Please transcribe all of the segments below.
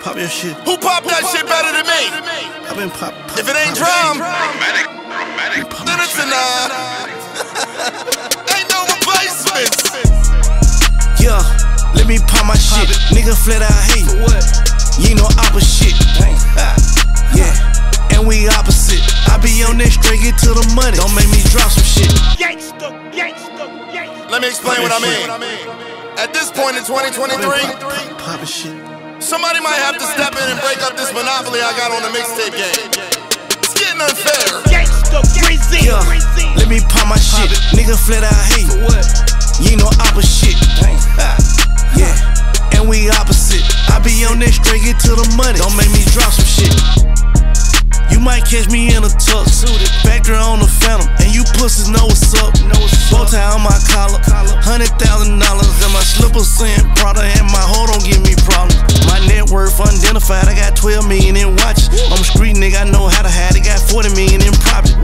Pop your shit. Who popped that shit better than me? I've been pop. If it ain't drum, then it's a ain't no replacements. Yeah, let me pop my shit. Nigga flat out hate. You ain't no opposite. Yeah, and we opposite. I be on that straight, get to the money. Don't make me drop some shit. Let me explain what I mean. At this point in 2023, Poppin' shit. somebody might have to step in and break up this monopoly I got on the mixtape game. It's getting unfair. Yeah, let me pop my shit. Nigga flat out hate. You ain't no opposite. Yeah, and we opposite. I be on that straight, get to the money. Don't make me drop some shit. You might catch me in a tux, Factory on the Phantom, and you pussies know what's up. Bow tie on my collar, $100,000 in my slippers saying Prada, and my hoe don't give me problems. My net worth unidentified, I got 12 million in watches. I'm a street nigga, I know how to hide it, got 40 million in property.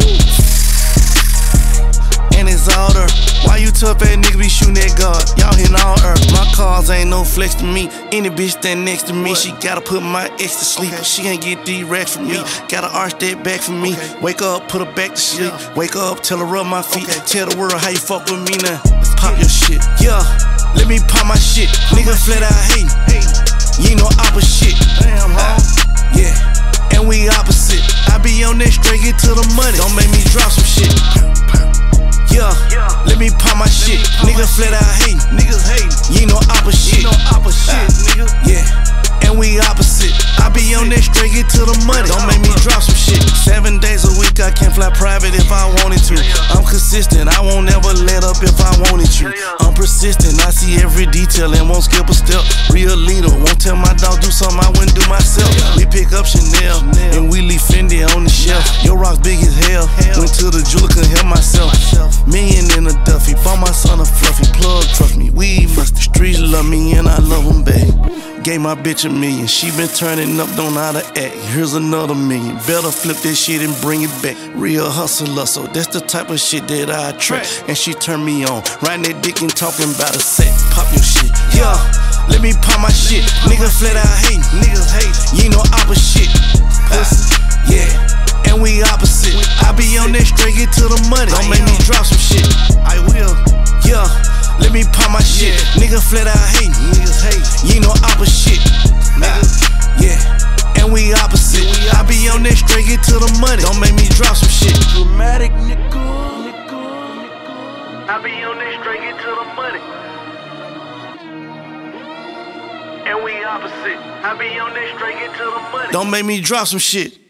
And it's all there. Why you tough ass nigga be shooting at God? Y'all hitting all earth. My cars ain't no flex to me. Any bitch stand next to me, she gotta put my ex to sleep. She can't get these racks from me. Gotta arch that back for me. Wake up, put her back to sleep. Wake up, tell her rub my feet. Tell the world how you fuck with me now. Pop your shit. Yeah, let me pop my shit. Nigga flat out hate. You ain't no opposite. Yeah, and we opposite. I be on that straight, get to the money. Don't make me drop some shit. Yeah, let me pop my shit. Nigga flat out hate. Niggas hate. You ain't no opposite. Nigga. Yeah, and we opposite. I be on that straight, get to the money. Don't make me drop some shit. 7 days a week, I can fly private if I wanted to. I'm consistent, I won't ever let up if I wanted to. I'm persistent, I see every detail and won't skip a step. Real leader, won't tell my dog do something I wouldn't do myself. We pick up Chanel, and we leave Fendi on the shelf. Your rock's big as hell. Went to the jeweler, couldn't help myself. Million in a Duffy, bought my son a fluffy plug, trust me, we must. The streets love me and I love them back. Gave my bitch $1 million, she been turning up, don't know how to act. Here's another $1 million, better flip this shit and bring it back. Real hustler, so that's the type of shit that I attract. And she turned me on, riding that dick and talking about a set. Pop your shit, yeah, let me pop my shit. Nigga flat out hate, niggas hate. You ain't no opposite. Yeah, and we opposite. I be on that straight, get to the money. Don't make me drop some shit. I will. Yeah, let me pop my shit. Nigga flat out hate. Niggas hate. You ain't no opposite. Yeah, and we opposite. I be on that straight, get to the money. Don't make me drop some shit. Dramatic nigga. I be on that straight, get to the money. And we opposite. I be on that straight, get to the money. Don't make me drop some shit.